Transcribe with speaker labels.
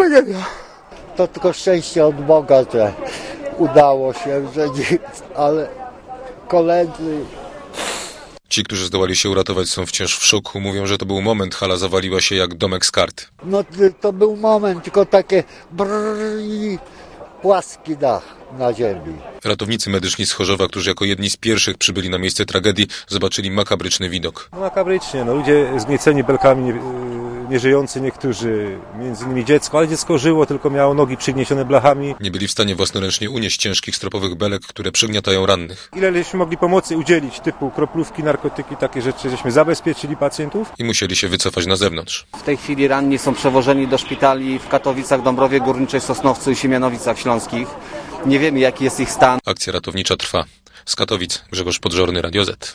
Speaker 1: To tylko szczęście od Boga, że udało się, że nic, ale koledzy...
Speaker 2: Ci, którzy zdołali się uratować, są wciąż w szoku. Mówią, że to był moment, hala zawaliła się jak domek z kart.
Speaker 1: No to był moment, tylko takie brrr i płaski dach na ziemi.
Speaker 2: Ratownicy medyczni z Chorzowa, którzy jako jedni z pierwszych przybyli na miejsce tragedii, zobaczyli makabryczny widok.
Speaker 3: No makabrycznie, ludzie zgnieceni belkami, nieżyjący niektórzy, między innymi dziecko, ale dziecko żyło, tylko miało nogi przygniecione blachami.
Speaker 2: Nie byli w stanie własnoręcznie unieść ciężkich stropowych belek, które przygniatają rannych.
Speaker 3: Ileśmy mogli pomocy udzielić, typu kroplówki, narkotyki, takie rzeczy, żeśmy zabezpieczyli pacjentów.
Speaker 2: I musieli się wycofać na zewnątrz.
Speaker 4: W tej chwili ranni są przewożeni do szpitali w Katowicach, Dąbrowie Górniczej, Sosnowcu i Siemianowicach Śląskich. Nie wiemy, jaki jest ich stan.
Speaker 2: Akcja ratownicza trwa. Z Katowic Grzegorz Podżorny, Radio Z.